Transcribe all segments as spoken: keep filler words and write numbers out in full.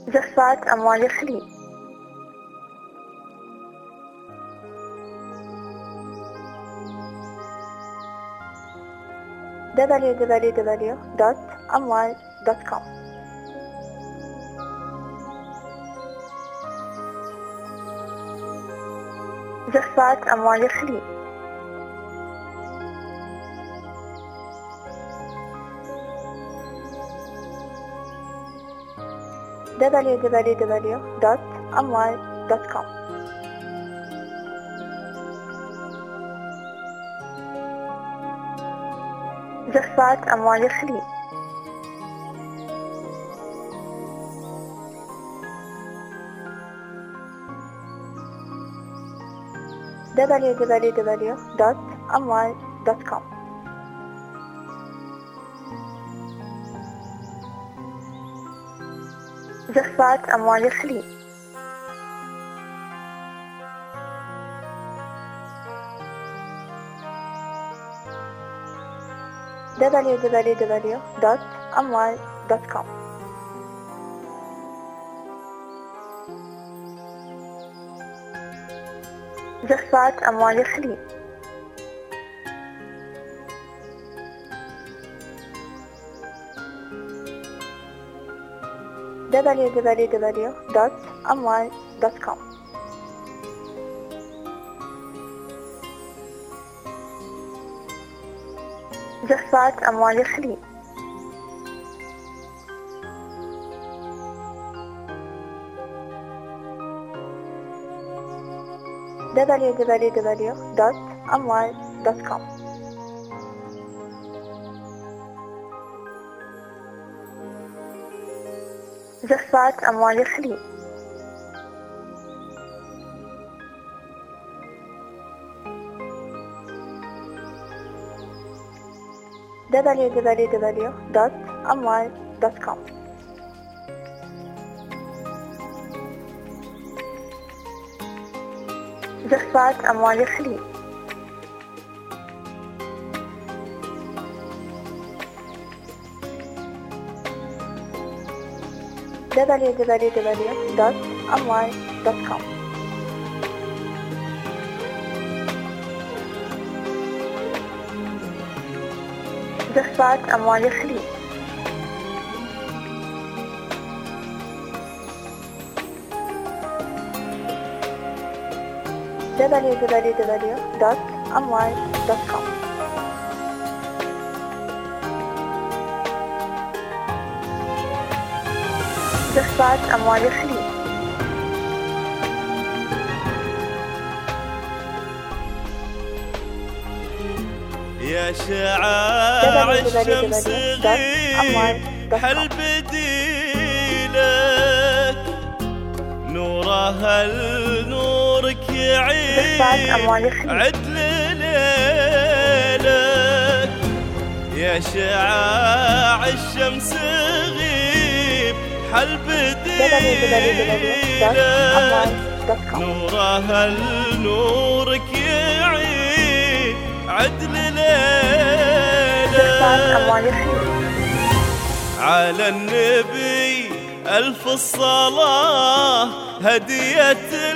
جفات أموال الخليج. دبليو دبليو دبليو دوت أموال دوت كوم. جفات أموال الخليج. دبليو دبليو دبليو دوت أموال دوت كوم. جفات أموال الخليج. دبليو دبليو دبليو دوت أموال دوت كوم. جفات أموال الخليج. دبليو دبليو دبليو دوت أموال دوت كوم. جفات أموال الخليج. دبليو دبليو دبليو دوت أموال دوت كوم. جفات أموال الخليج. دبليو دبليو دبليو دوت أموال دوت كوم. جفات أموال الخليج. دبليو دبليو دبليو دوت أموال دوت كوم. جفات أموال الخليج. دبليو دبليو دبليو دوت أموال دوت كوم. جفات أموال الخليج. دبليو دبليو دبليو دوت أموال دوت كوم. جفات أموال الخليج. يا شعاع الشمس غيب حل بديلك نورها لنورك يعيد عدل ليلك. يا شعاع الشمس غيب حل بديلك نورها لنورك يعيد عدل ليلك. على النبي ألف الصلاة هدية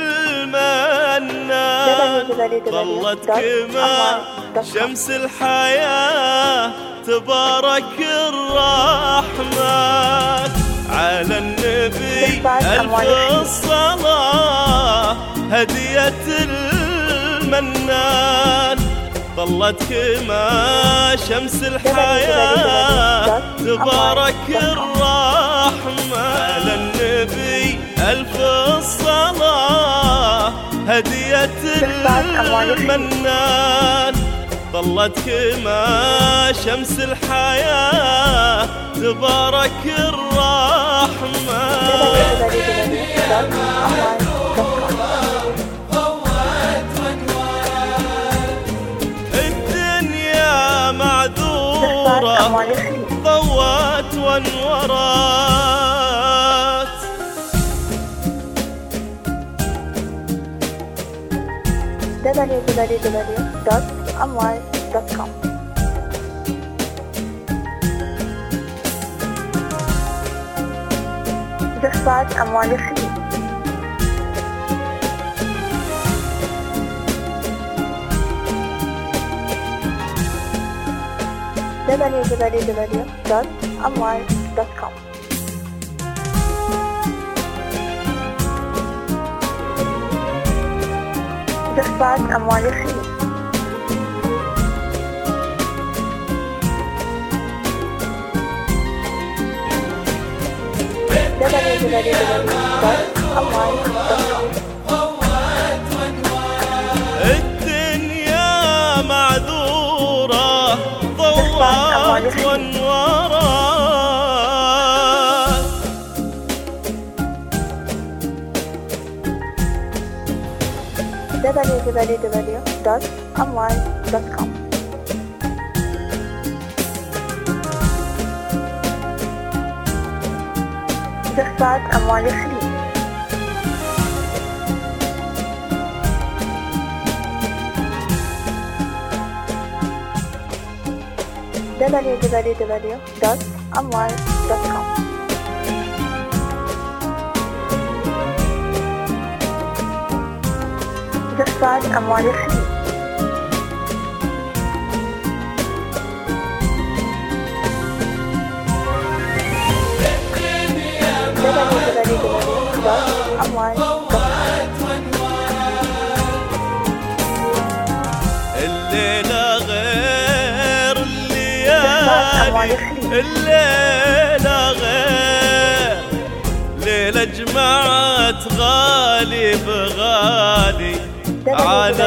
المنان ظلت كما شمس الحياة تبارك الرحمن. على النبي ألف الصلاة هدية المنان ظلت كما شمس الحياة تبارك الرحمن. على النبي ألف الصلاة هدية المنان ظلت كما شمس الحياة تبارك الرحمن. معذورة ضوت وانورت. دبليو دبليو دبليو دوت أموال دوت كوم. جفات زخرفات أموال الخليج. دبليو دبليو دبليو دوت أموال دوت كوم. زخرفات أموال الخليج. دبليو دبليو دبليو دوت أموال دوت كوم. الدنيا معذورة ضوات وانوارات. دبليو دبليو دبليو دوت أموال دوت كوم. زخرفات أموال الخليج. دبليو دبليو دبليو دوت أموال دوت كوم. زخرفات أموال الخليج. دبليو دبليو دبليو دوت أموال دوت كوم. الليلة غير الليالي، الليلة غير ليلة جمعت غالي بغالي على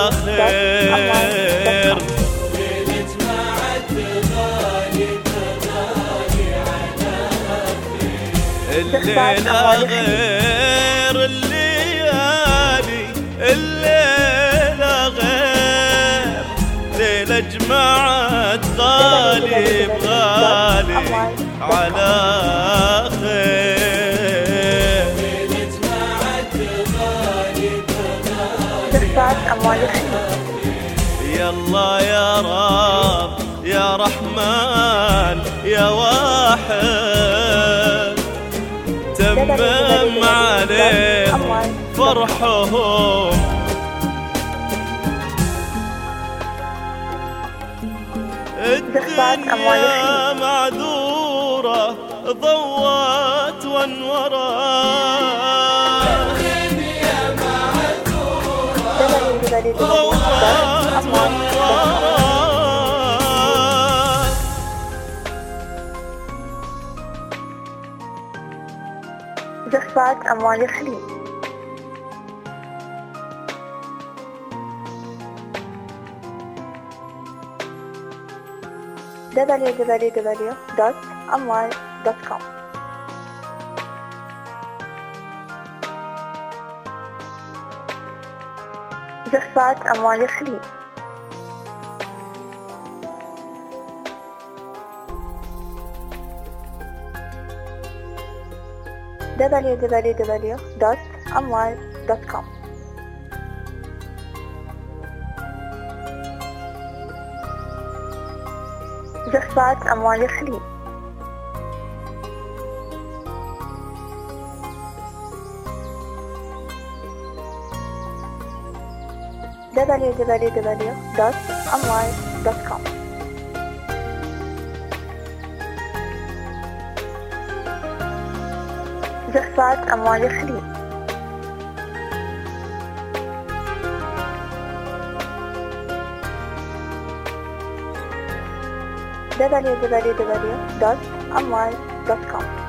خير. ليلة جمعت غالي بغالي على خير. الليلة غير الليالي، الليلة غير ليلة جمعت غالي بغالي على خير. ليلة جمعت غالي بغالي زخرفات أموال الخليج. يلا يا رب يا رحمن يا واحد، تمم عليهم فرحهم. الدنيا معذورة ضوات وانورات. الدنيا معذورة دبليو دبليو دبليو دوت ضوات أموال دوت كوم. وانورات. زخرفات أموال الخليج. دبليو دبليو دبليو دوت أموال دوت كوم. زخرفات أموال الخليج. دبليو دبليو دبليو دوت أموال دوت كوم. زخرفات أموال الخليج. دبليو دبليو دبليو دوت أموال دوت كوم. زخرفات أموال الخليج. دبليو دبليو دبليو دوت أموال دوت كوم.